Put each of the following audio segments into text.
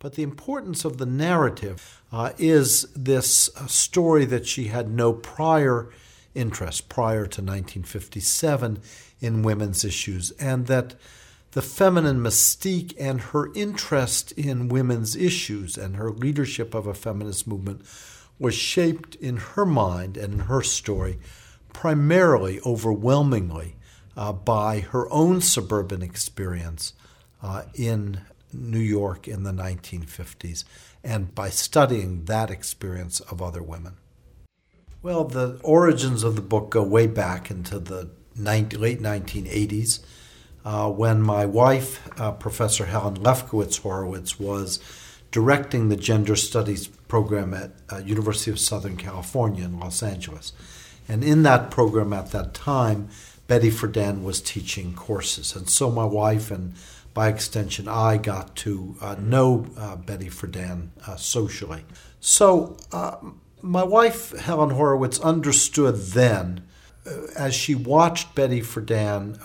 But the importance of the narrative is this story that she had no prior interest prior to 1957 in women's issues, and that the feminine mystique and her interest in women's issues and her leadership of a feminist movement was shaped in her mind and in her story primarily, overwhelmingly, by her own suburban experience in New York in the 1950s, and by studying that experience of other women. Well, the origins of the book go way back into the late 1980s, when my wife, Professor Helen Lefkowitz Horowitz, was directing the Gender Studies program at University of Southern California in Los Angeles. And in that program at that time, Betty Friedan was teaching courses. And so my wife and by extension, I got to know Betty Friedan socially. So my wife, Helen Horowitz, understood then, as she watched Betty Friedan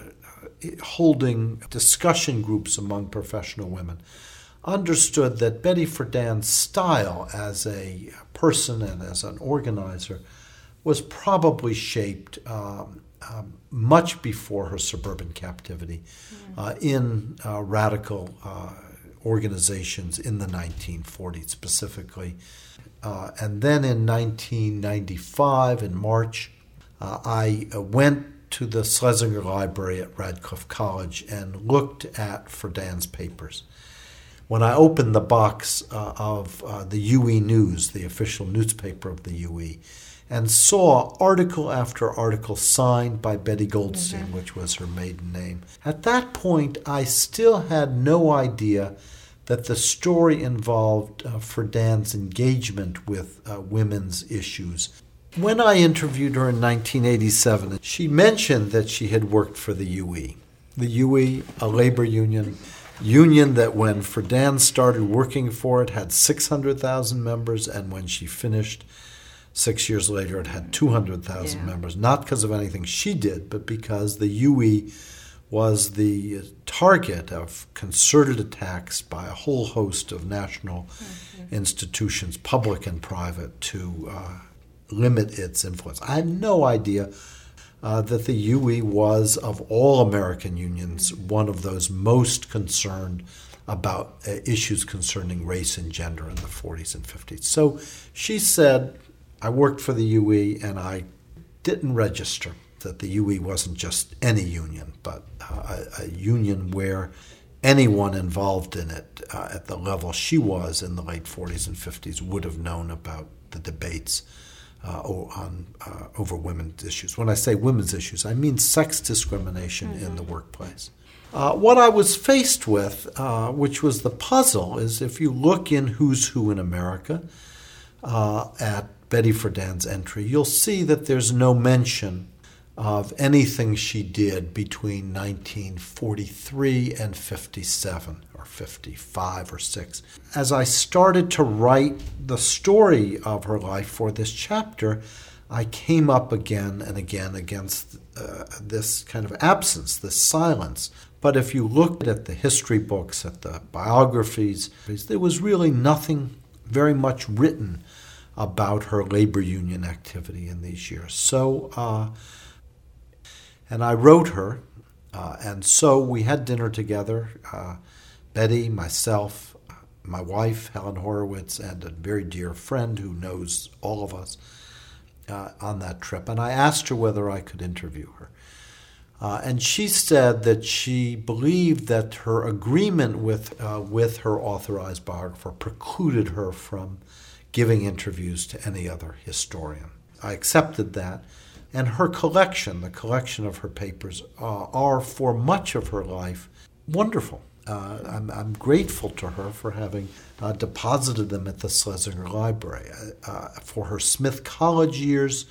holding discussion groups among professional women, understood that Betty Friedan's style as a person and as an organizer was probably shaped much before her suburban captivity in radical organizations in the 1940s specifically. And then in 1995, in March, I went to the Schlesinger Library at Radcliffe College and looked at Friedan's papers. When I opened the box of the UE News, the official newspaper of the UE, and saw article after article signed by Betty Goldstein, which was her maiden name. At that point, I still had no idea that the story involved Friedan's engagement with women's issues. When I interviewed her in 1987, she mentioned that she had worked for the UE. The UE, a labor union that when Friedan started working for it had 600,000 members, and when she finished 6 years later, it had 200,000 members, not because of anything she did, but because the UE was the target of concerted attacks by a whole host of national institutions, public and private, to limit its influence. I had no idea that the UE was, of all American unions, one of those most concerned about issues concerning race and gender in the 40s and 50s. So she said, I worked for the UE, and I didn't register that the UE wasn't just any union, but a union where anyone involved in it at the level she was in the late 40s and 50s would have known about the debates over women's issues. When I say women's issues, I mean sex discrimination in the workplace. What I was faced with, which was the puzzle, is if you look in Who's Who in America at Betty Friedan's entry, you'll see that there's no mention of anything she did between 1943 and 57 or 55 or 6. As I started to write the story of her life for this chapter, I came up again and again against this kind of absence, this silence. But if you looked at the history books, at the biographies, there was really nothing very much written about her labor union activity in these years. So, and I wrote her, and so we had dinner together, Betty, myself, my wife, Helen Horowitz, and a very dear friend who knows all of us on that trip. And I asked her whether I could interview her. And she said that she believed that her agreement with her authorized biographer precluded her from giving interviews to any other historian. I accepted that, and her collection, the collection of her papers, are for much of her life wonderful. I'm grateful to her for having deposited them at the Schlesinger Library. For her Smith College years,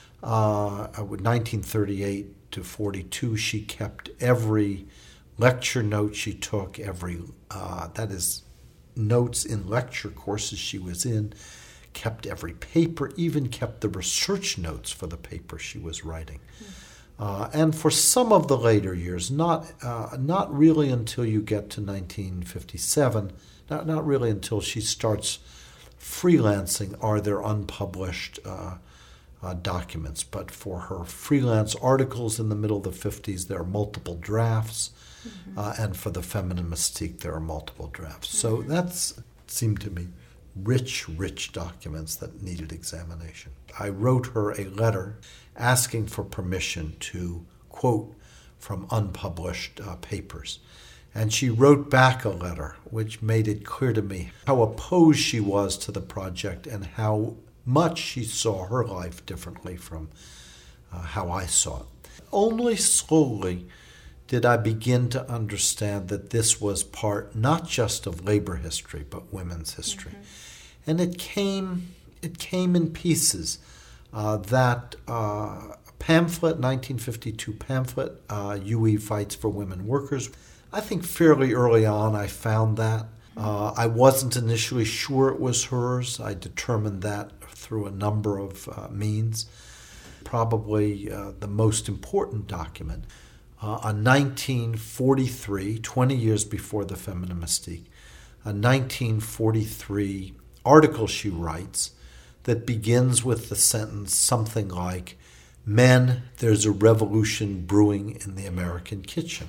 1938 to 42, she kept every lecture note she took, that is, notes in lecture courses she was in, kept every paper, even kept the research notes for the paper she was writing. And for some of the later years, not really until you get to 1957, not really until she starts freelancing are there unpublished documents. But for her freelance articles in the middle of the 50s, there are multiple drafts. And for the Feminine Mystique, there are multiple drafts. So that's seemed to me rich documents that needed examination. I wrote her a letter asking for permission to quote from unpublished papers. And she wrote back a letter which made it clear to me how opposed she was to the project and how much she saw her life differently from how I saw it. Only slowly did I begin to understand that this was part not just of labor history, but women's history. And it came in pieces. That pamphlet, 1952 pamphlet, UE Fights for Women Workers, I think fairly early on I found that. I wasn't initially sure it was hers. I determined that through a number of means. Probably the most important document, a 1943, 20 years before the Feminine Mystique, a 1943 article she writes that begins with the sentence something like, "Men, there's a revolution brewing in the American kitchen."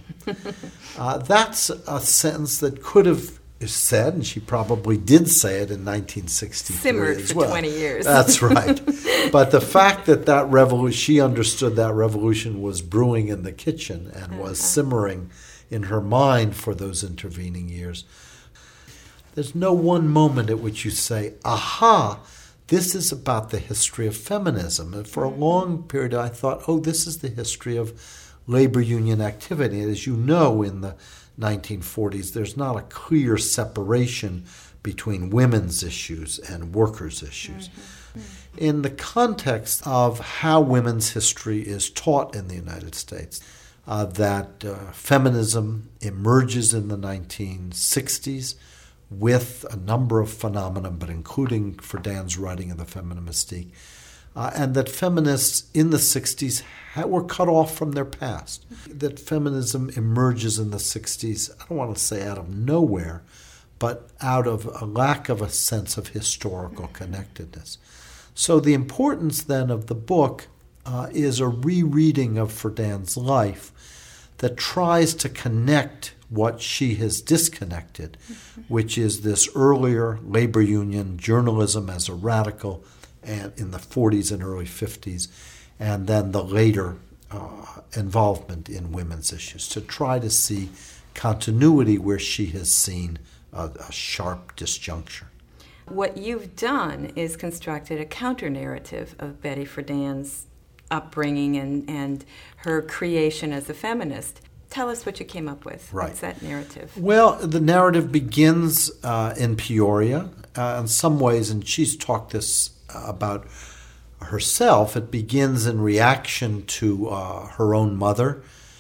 That's a sentence that could have said, and she probably did say it in 1963 simmered as for well. 20 years. That's right. But the fact that revolution, she understood that revolution was brewing in the kitchen and was simmering in her mind for those intervening years. There's no one moment at which you say, aha, this is about the history of feminism. And for a long period, I thought, oh, this is the history of labor union activity. And as you know, in the 1940s, there's not a clear separation between women's issues and workers' issues. In the context of how women's history is taught in the United States, that feminism emerges in the 1960s, with a number of phenomena, but including Friedan's writing of the Feminine Mystique, and that feminists in the 60s were cut off from their past. That feminism emerges in the 60s, I don't want to say out of nowhere, but out of a lack of a sense of historical connectedness. So the importance then of the book is a rereading of Friedan's life that tries to connect what she has disconnected, which is this earlier labor union journalism as a radical and in the 40s and early 50s, and then the later involvement in women's issues, to try to see continuity where she has seen a sharp disjuncture. What you've done is constructed a counter-narrative of Betty Friedan's upbringing and her creation as a feminist. Tell us what you came up with. Right. What's that narrative? Well, the narrative begins in Peoria in some ways, and she's talked this about herself. It begins in reaction to her own mother,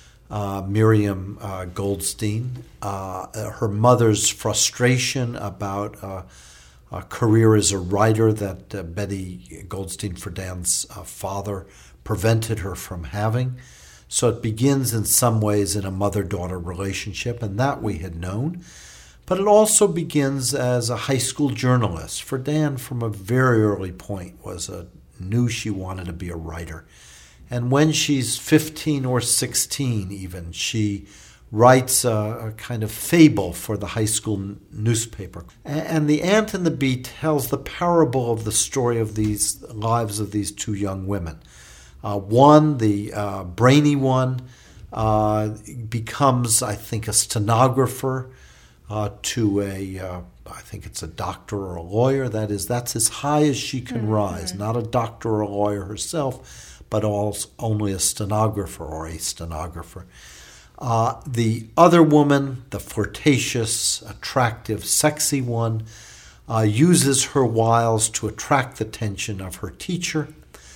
Miriam Goldstein, her mother's frustration about a career as a writer that Betty Goldstein Friedan's father prevented her from having. So it begins in some ways in a mother-daughter relationship, and that we had known. But it also begins as a high school journalist. Friedan, from a very early point, knew she wanted to be a writer. And when she's 15 or 16 even, she writes a kind of fable for the high school newspaper. And The Ant and the Bee tells the parable of the story of these lives of these two young women. One, the brainy one, becomes, I think, a stenographer to I think it's a doctor or a lawyer. That's as high as she can rise. Not a doctor or a lawyer herself, but only a stenographer or a stenographer. The other woman, the flirtatious, attractive, sexy one, uses her wiles to attract the attention of her teacher,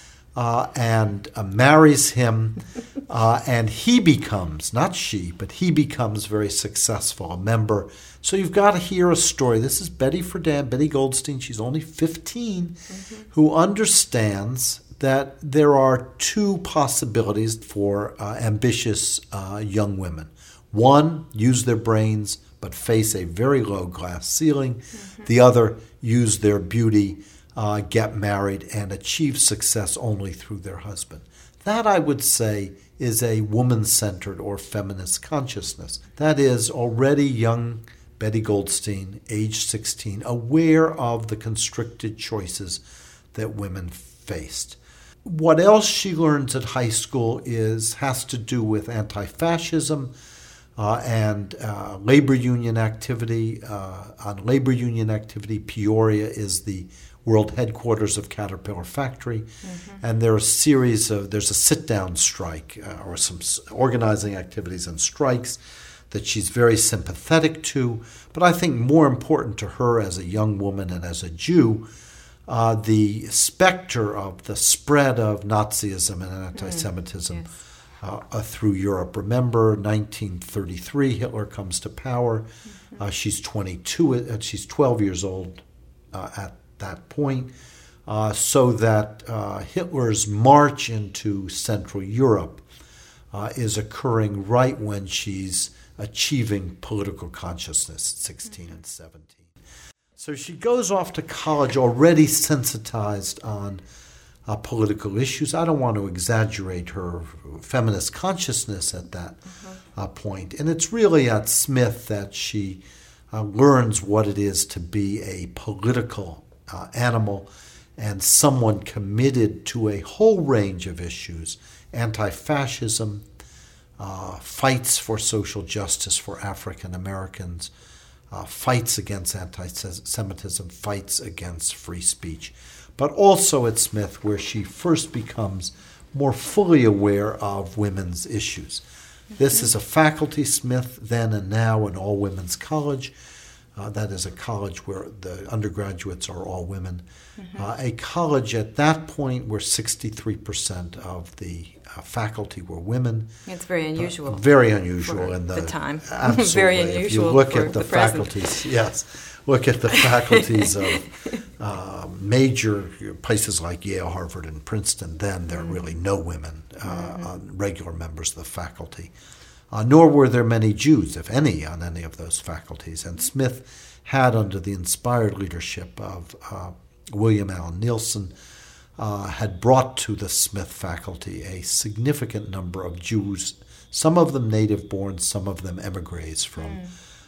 and marries him, and he becomes, not she, but he becomes very successful, a member. So you've got to hear a story. This is Betty Friedan, Betty Goldstein, she's only 15, who understands that there are two possibilities for ambitious young women. One, use their brains but face a very low glass ceiling. Mm-hmm. The other, use their beauty, get married, and achieve success only through their husband. That, I would say, is a woman-centered or feminist consciousness. That is, already young Betty Goldstein, age 16, aware of the constricted choices that women faced. What else she learns at high school has to do with anti-fascism and labor union activity. On labor union activity, Peoria is the world headquarters of Caterpillar Factory, and there's a sit-down strike or some organizing activities and strikes that she's very sympathetic to. But I think more important to her as a young woman and as a Jew, the specter of the spread of Nazism and anti-Semitism through Europe. Remember, 1933, Hitler comes to power. She's 22. She's 12 years old at that point. So that Hitler's march into Central Europe is occurring right when she's achieving political consciousness at 16 and 17. So she goes off to college already sensitized on political issues. I don't want to exaggerate her feminist consciousness at that point. And it's really at Smith that she learns what it is to be a political animal and someone committed to a whole range of issues: anti-fascism, fights for social justice for African Americans, fights against anti-Semitism, fights against free speech. But also at Smith, where she first becomes more fully aware of women's issues. This is a faculty Smith then and now, an all-women's college. That is a college where the undergraduates are all women. A college at that point where 63% of the faculty were women. It's very unusual. Very unusual in the time. Absolutely. Very unusual. If you look for at the faculties, faculties, look at the faculties of major places like Yale, Harvard, and Princeton. Then there are really no women, regular members of the faculty. Nor were there many Jews, if any, on any of those faculties. And Smith had, under the inspired leadership of William Allen Nielsen, had brought to the Smith faculty a significant number of Jews, some of them native-born, some of them emigres from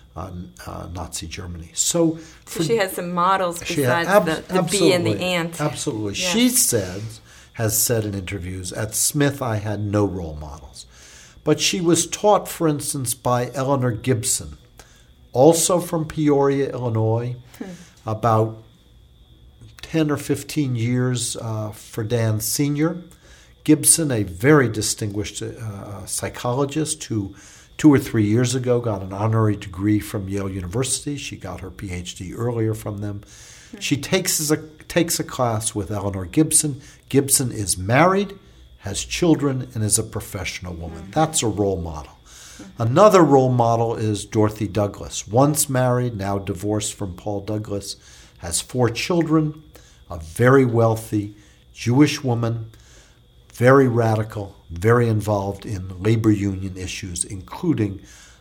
Nazi Germany. So she has some models besides the bee and the ant. Absolutely. Yes. She has said in interviews, at Smith I had no role models. But she was taught, for instance, by Eleanor Gibson, also from Peoria, Illinois, about 10 or 15 years Friedan Sr. Gibson, a very distinguished psychologist who 2 or 3 years ago got an honorary degree from Yale University. She got her PhD earlier from them. She takes a class with Eleanor Gibson. Gibson is married, has children, and is a professional woman. That's a role model. Another role model is Dorothy Douglas, once married, now divorced from Paul Douglas, has 4 children, a very wealthy Jewish woman, very radical, very involved in labor union issues, including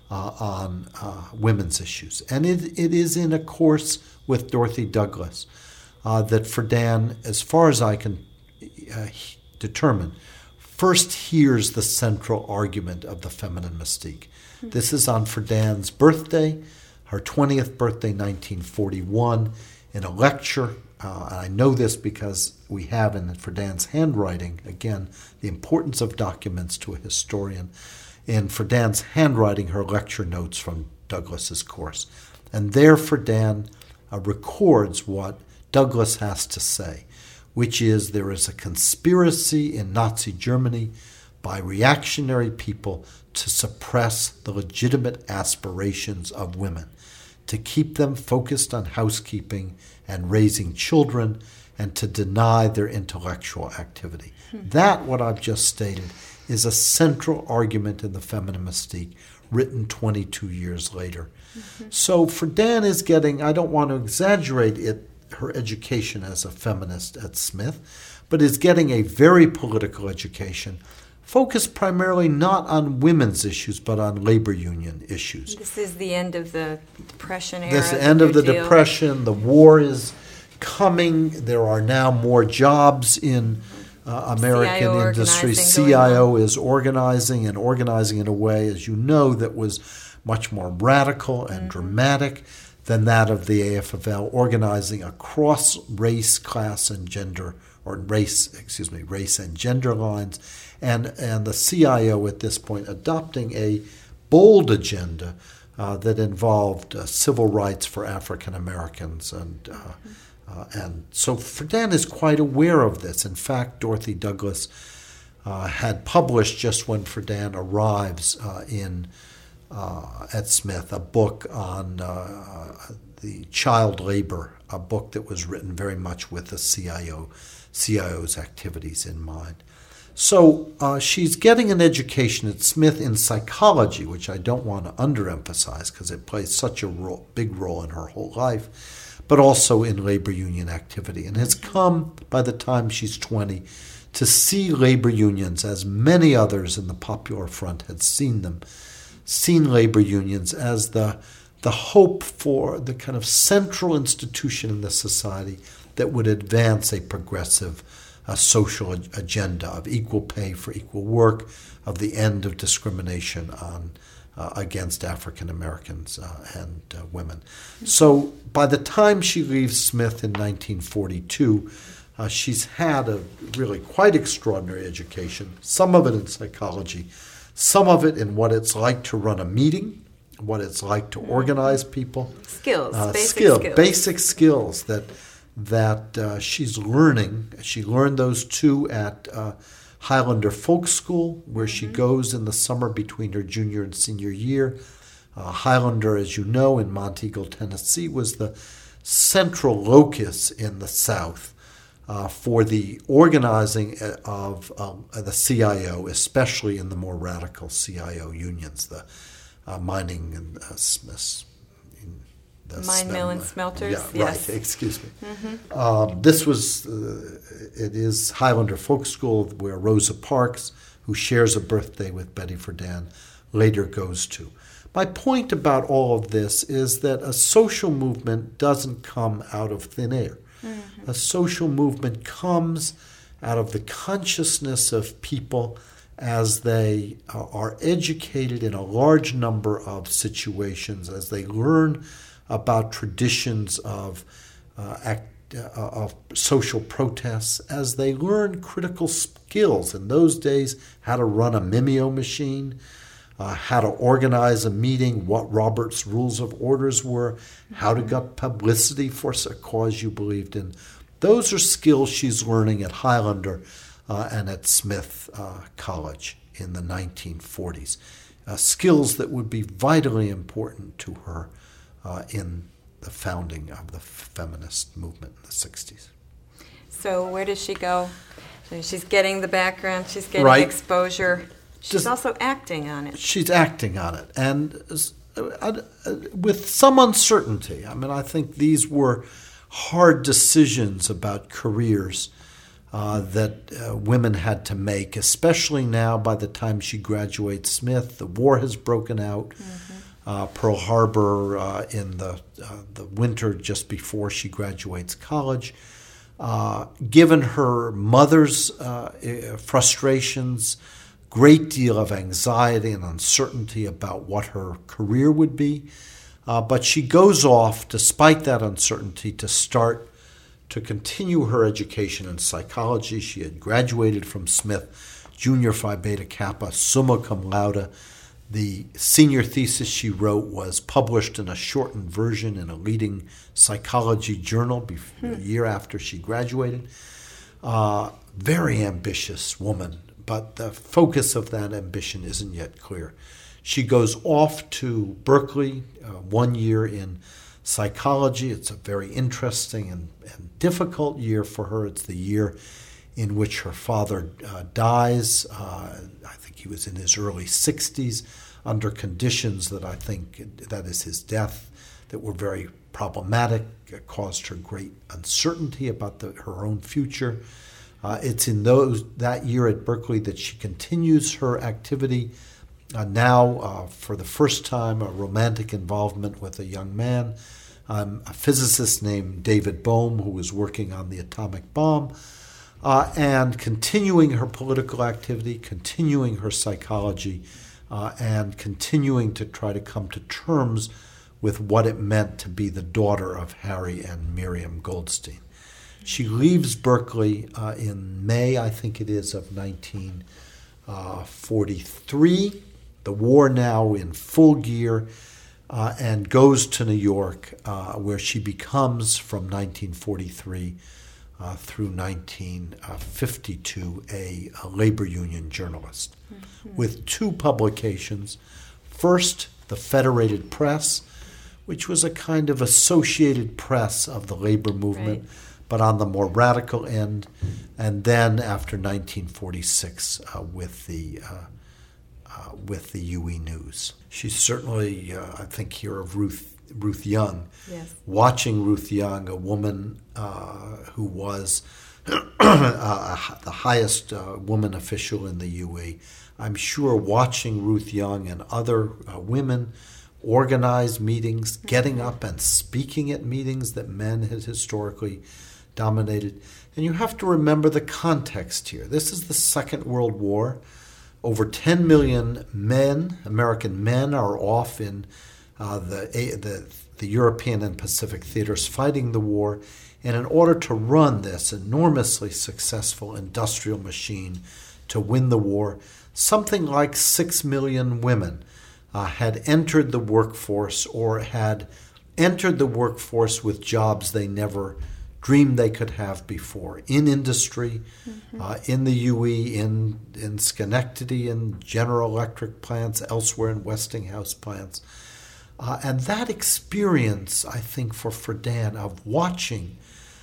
on women's issues. And it is in a course with Dorothy Douglas that Friedan, as far as I can determine, first hears the central argument of the feminine mystique. This is on Friedan's birthday, her 20th birthday, 1941, in a lecture. I know this because we have in Friedan's handwriting, again, the importance of documents to a historian. In Friedan's handwriting, her lecture notes from Douglas's course. And there Friedan records what Douglas has to say, which is there is a conspiracy in Nazi Germany by reactionary people to suppress the legitimate aspirations of women, to keep them focused on housekeeping and raising children, and to deny their intellectual activity. That, what I've just stated, is a central argument in the feminine mystique, written 22 years later. So Friedan is getting, I don't want to exaggerate it, her education as a feminist at Smith, but is getting a very political education, focused primarily not on women's issues, but on labor union issues. This is the end of the Depression era. This end of the Depression, the war is coming. There are now more jobs in American industry. CIO is organizing and organizing in a way, as you know, that was much more radical and dramatic than that of the AFL, organizing across race, class, and gender, or race and gender lines, and the CIO at this point adopting a bold agenda that involved civil rights for African Americans, and so Friedan is quite aware of this. In fact, Dorothy Douglas had published, just when Friedan arrives at Smith, a book on the child labor, a book that was written very much with the CIO's activities in mind. So she's getting an education at Smith in psychology, which I don't want to underemphasize because it plays such a big role in her whole life, but also in labor union activity, and has come, by the time she's 20, to see labor unions, as many others in the Popular Front had seen labor unions as the hope for the kind of central institution in the society that would advance a progressive social agenda of equal pay for equal work, of the end of discrimination against African Americans and women. So by the time she leaves Smith in 1942, she's had a really quite extraordinary education, some of it in psychology, some of it in what it's like to run a meeting, what it's like to organize people. Basic skills that she's learning. She learned those too at Highlander Folk School, where she goes in the summer between her junior and senior year. Highlander, as you know, in Monteagle, Tennessee, was the central locus in the South for the organizing of the CIO, especially in the more radical CIO unions, the mining and mine, mill, and smelters. Yeah, yes. Right. Excuse me. This was it is Highlander Folk School, where Rosa Parks, who shares a birthday with Betty Friedan, later goes to. My point about all of this is that a social movement doesn't come out of thin air. A social movement comes out of the consciousness of people as they are educated in a large number of situations, as they learn about traditions of social protests, as they learn critical skills. In those days, how to run a Mimeo machine, how to organize a meeting, what Robert's Rules of Orders were, how to get publicity for a cause you believed in. Those are skills she's learning at Highlander and at Smith College in the 1940s, skills that would be vitally important to her in the founding of the feminist movement in the 60s. So where does she go? So she's getting the background, she's getting exposure. She's also acting on it. She's acting on it, and with some uncertainty. I mean, I think these were hard decisions about careers that women had to make, especially now by the time she graduates Smith. The war has broken out. Pearl Harbor in the winter just before she graduates college. Given her mother's frustrations, great deal of anxiety and uncertainty about what her career would be. But she goes off, despite that uncertainty, to continue her education in psychology. She had graduated from Smith, Junior Phi Beta Kappa, summa cum laude. The senior thesis she wrote was published in a shortened version in a leading psychology journal a year after she graduated. Very ambitious woman, but the focus of that ambition isn't yet clear. She goes off to Berkeley, 1 year in psychology. It's a very interesting and difficult year for her. It's the year in which her father dies. I think he was in his early 60s, under conditions that I think, that is his death, that were very problematic, caused her great uncertainty about her own future. It's in that year at Berkeley that she continues her activity. Now, for the first time, a romantic involvement with a young man, a physicist named David Bohm, who was working on the atomic bomb, and continuing her political activity, continuing her psychology, and continuing to try to come to terms with what it meant to be the daughter of Harry and Miriam Goldstein. She leaves Berkeley in May, I think it is, of 1943, the war now in full gear, and goes to New York, where she becomes, from 1943 through 1952, a labor union journalist, with two publications. First, the Federated Press, which was a kind of Associated Press of the labor movement, but on the more radical end, and then after 1946 with the UE News. She's certainly, I think here of Ruth Young. Yes. Watching Ruth Young, a woman who was the highest woman official in the UE, I'm sure watching Ruth Young and other women organize meetings, getting up and speaking at meetings that men had historically dominated. And you have to remember the context here. This is the Second World War. Over 10 million men, American men, are off in the European and Pacific theaters fighting the war. And in order to run this enormously successful industrial machine to win the war, something like 6 million women had entered the workforce, or had entered the workforce with jobs they never dreamed they could have before, in industry, in the UE, in Schenectady, in General Electric plants, elsewhere in Westinghouse plants. And that experience, I think, for Friedan of watching,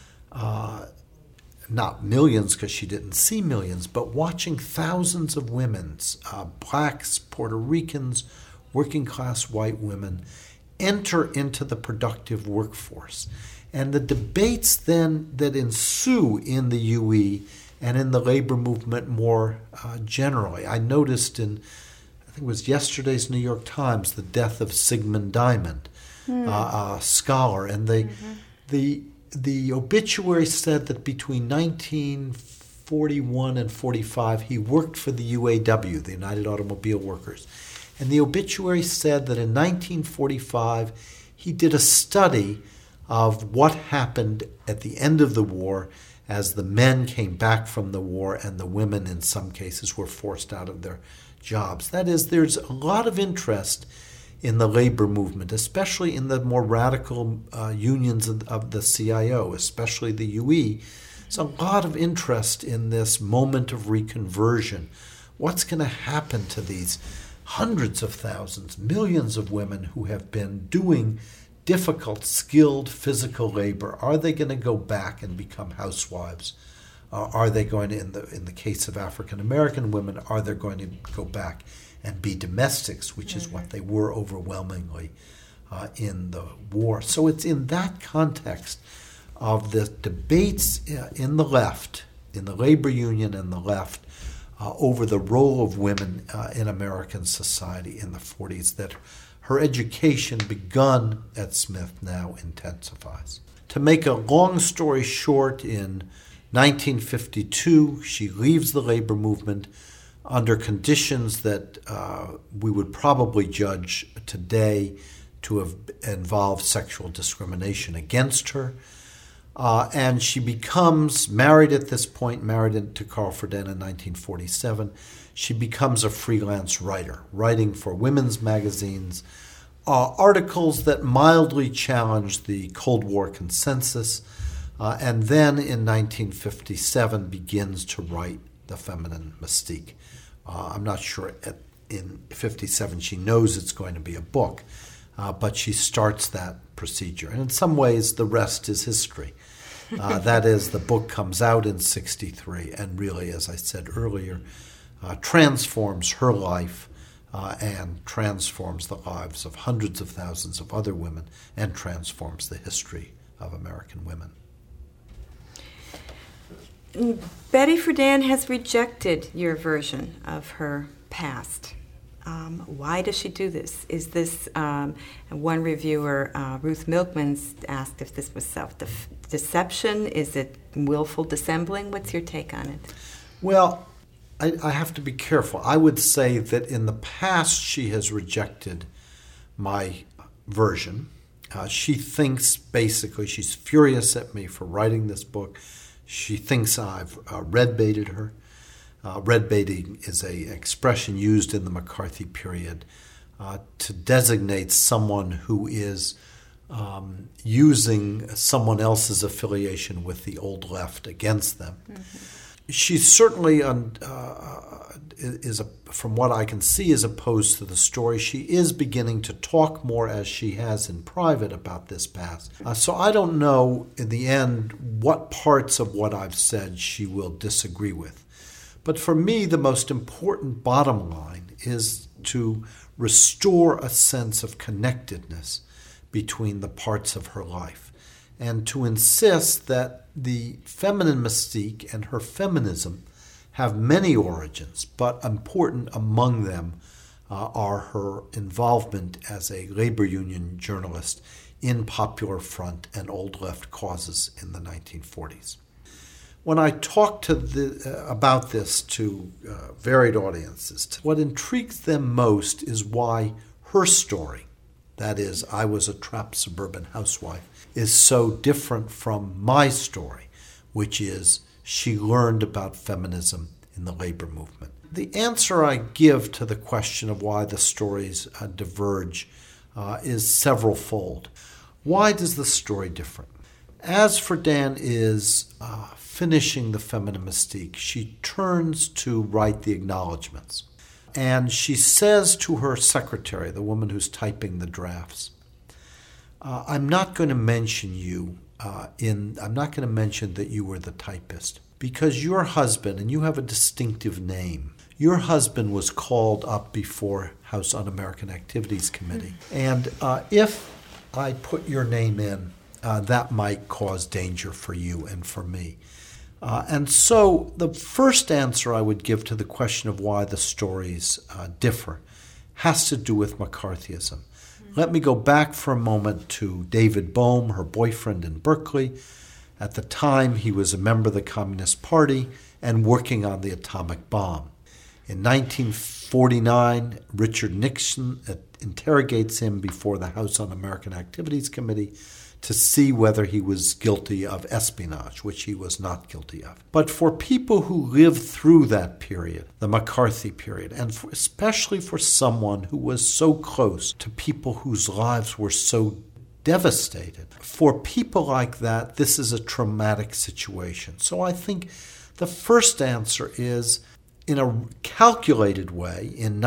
not millions because she didn't see millions, but watching thousands of women, blacks, Puerto Ricans, working class white women, enter into the productive workforce. And the debates then that ensue in the UE and in the labor movement more generally. I noticed in, I think it was yesterday's New York Times, the death of Sigmund Diamond, a scholar. And the obituary said that between 1941 and 45, he worked for the UAW, the United Automobile Workers. And the obituary said that in 1945, he did a study of what happened at the end of the war as the men came back from the war and the women, in some cases, were forced out of their jobs. That is, there's a lot of interest in the labor movement, especially in the more radical unions of the CIO, especially the UE. There's a lot of interest in this moment of reconversion. What's going to happen to these hundreds of thousands, millions of women who have been doing difficult, skilled physical labor? Are they going to go back and become housewives? Are they going to, in the case of African American women, are they going to go back and be domestics, which is what they were overwhelmingly in the war? So it's in that context of the debates in the left, in the labor union and the left, over the role of women in American society in the 40s, that her education, begun at Smith, now intensifies. To make a long story short, in 1952, she leaves the labor movement under conditions that we would probably judge today to have involved sexual discrimination against her. And she becomes married at this point, married to Carl Friedan in 1947. She becomes a freelance writer, writing for women's magazines, articles that mildly challenged the Cold War consensus, and then in 1957 begins to write The Feminine Mystique. I'm not sure in 57 she knows it's going to be a book, but she starts that procedure. And in some ways, the rest is history. That is, the book comes out in 63 and really, as I said earlier, transforms her life and transforms the lives of hundreds of thousands of other women and transforms the history of American women. Betty Friedan has rejected your version of her past. Why does she do this? Is this, one reviewer, Ruth Milkman, asked if this was self-deception? Is it willful dissembling? What's your take on it? Well, I have to be careful. I would say that in the past she has rejected my version. She thinks, basically, she's furious at me for writing this book. She thinks I've red-baited her. Red-baiting is an expression used in the McCarthy period to designate someone who is using someone else's affiliation with the old left against them. Mm-hmm. She certainly, from what I can see, is opposed to the story. She is beginning to talk more, as she has in private, about this past. So I don't know, in the end, what parts of what I've said she will disagree with. But for me, the most important bottom line is to restore a sense of connectedness between the parts of her life, and to insist that the feminine mystique and her feminism have many origins, but important among them are her involvement as a labor union journalist in Popular Front and Old Left causes in the 1940s. When I talk about this to varied audiences, what intrigues them most is why her story, that is, I was a trapped suburban housewife, is so different from my story, which is she learned about feminism in the labor movement. The answer I give to the question of why the stories diverge is several-fold. Why does the story differ? As Friedan is finishing The Feminine Mystique, she turns to write the acknowledgments. And she says to her secretary, the woman who's typing the drafts, I'm not going to mention you I'm not going to mention that you were the typist, because your husband, and you have a distinctive name, your husband was called up before House Un-American Activities Committee. And if I put your name in, that might cause danger for you and for me. And so the first answer I would give to the question of why the stories differ has to do with McCarthyism. Let me go back for a moment to David Bohm, her boyfriend in Berkeley. At the time, he was a member of the Communist Party and working on the atomic bomb. In 1949, Richard Nixon interrogates him before the House Un-American Activities Committee to see whether he was guilty of espionage, which he was not guilty of. But for people who lived through that period, the McCarthy period, and especially for someone who was so close to people whose lives were so devastated, for people like that, this is a traumatic situation. So I think the first answer is, in a calculated way, in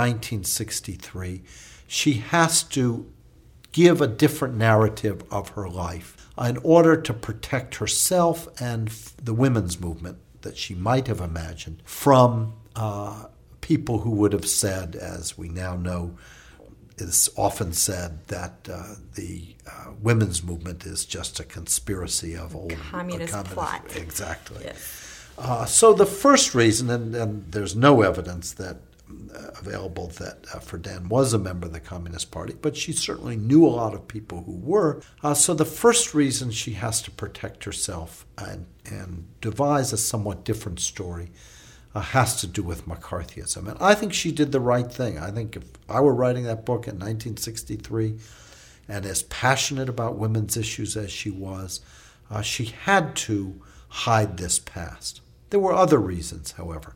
1963, she has to give a different narrative of her life in order to protect herself and the women's movement that she might have imagined from people who would have said, as we now know, is often said, that the women's movement is just a conspiracy of old communist plot. Exactly. Yes. So the first reason, and there's no evidence that available that Friedan was a member of the Communist Party, but she certainly knew a lot of people who were. So the first reason she has to protect herself and devise a somewhat different story has to do with McCarthyism. And I think she did the right thing. I think if I were writing that book in 1963 and as passionate about women's issues as she was, she had to hide this past. There were other reasons, however.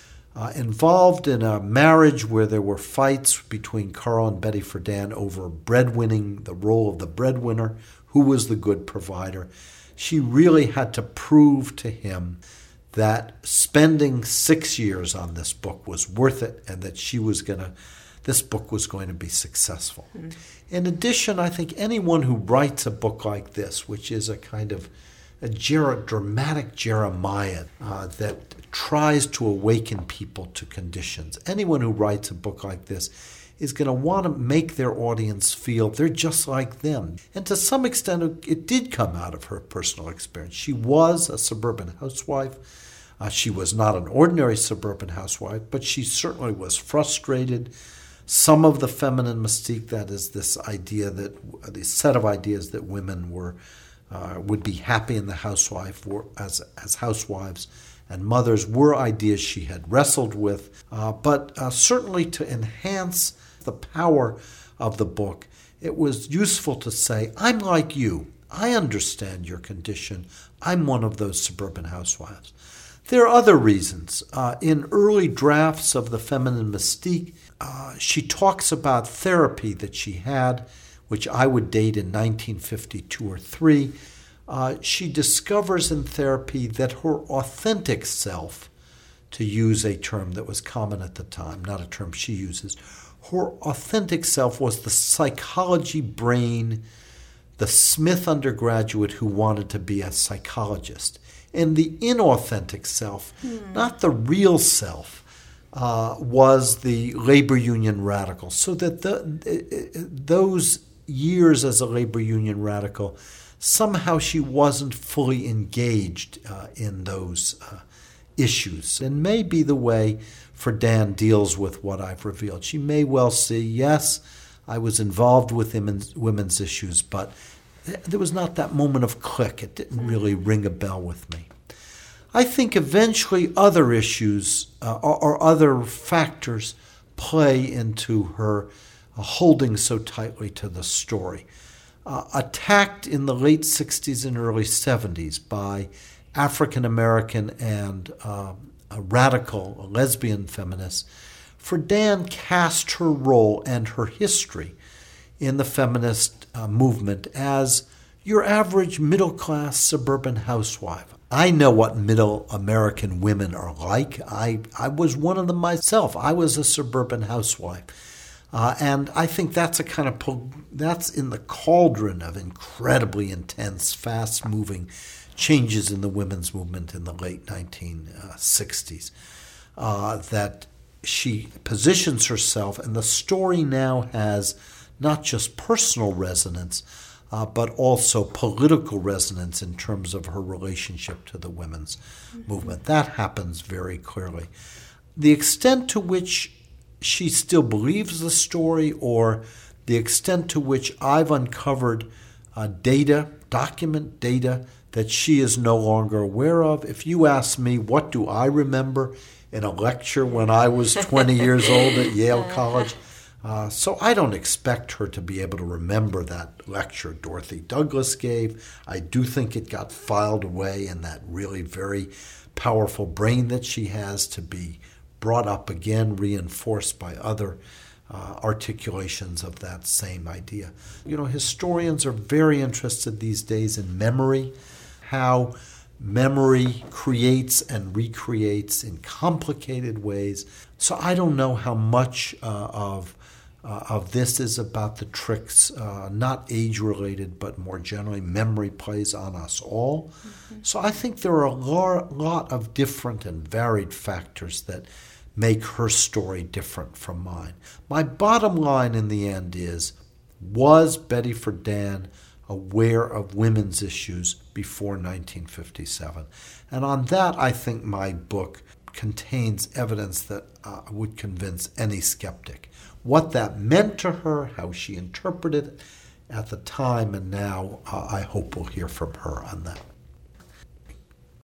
Involved in a marriage where there were fights between Carl and Betty Friedan over breadwinning, the role of the breadwinner, who was the good provider. She really had to prove to him that spending 6 years on this book was worth it, and that this book was going to be successful. Mm-hmm. In addition, I think anyone who writes a book like this, which is a kind of a dramatic Jeremiah that tries to awaken people to conditions. Anyone who writes a book like this is going to want to make their audience feel they're just like them. And to some extent, it did come out of her personal experience. She was a suburban housewife. She was not an ordinary suburban housewife, but she certainly was frustrated. Some of the feminine mystique, that is this idea that the set of ideas that women would be happy in the housewife as housewives and mothers, were ideas she had wrestled with. But certainly to enhance the power of the book, it was useful to say, I'm like you. I understand your condition. I'm one of those suburban housewives. There are other reasons. In early drafts of The Feminine Mystique, she talks about therapy that she had, which I would date in 1952 or 3. She discovers in therapy that her authentic self, to use a term that was common at the time, not a term she uses, her authentic self was the psychology brain, the Smith undergraduate who wanted to be a psychologist. And the inauthentic self, not the real self, was the labor union radical. So that those years as a labor union radical, somehow she wasn't fully engaged in those issues. And may be the way Friedan deals with what I've revealed. She may well see, yes, I was involved with women's issues, but there was not that moment of click. It didn't really ring a bell with me. I think eventually other issues or other factors play into her holding so tightly to the story. Attacked in the late 60s and early 70s by African American and radical lesbian feminists, Friedan cast her role and her history in the feminist movement as your average middle-class suburban housewife. I know what middle American women are like. I was one of them myself. I was a suburban housewife. And I think that's that's in the cauldron of incredibly intense, fast-moving changes in the women's movement in the late 1960s. That she positions herself, and the story now has not just personal resonance, but also political resonance in terms of her relationship to the women's movement. That happens very clearly. The extent to which she still believes the story, or the extent to which I've uncovered document data that she is no longer aware of. If you ask me, what do I remember in a lecture when I was 20 years old at Yale College? So I don't expect her to be able to remember that lecture Dorothy Douglas gave. I do think it got filed away in that really very powerful brain that she has to be brought up again, reinforced by other articulations of that same idea. You know, historians are very interested these days in memory, how memory creates and recreates in complicated ways. So I don't know how much of this is about the tricks, not age-related, but more generally memory plays on us all. Mm-hmm. So I think there are a lot of different and varied factors that make her story different from mine. My bottom line in the end is, was Betty Friedan aware of women's issues before 1957? And on that, I think my book contains evidence that would convince any skeptic. What that meant to her, how she interpreted it at the time, and now I hope we'll hear from her on that.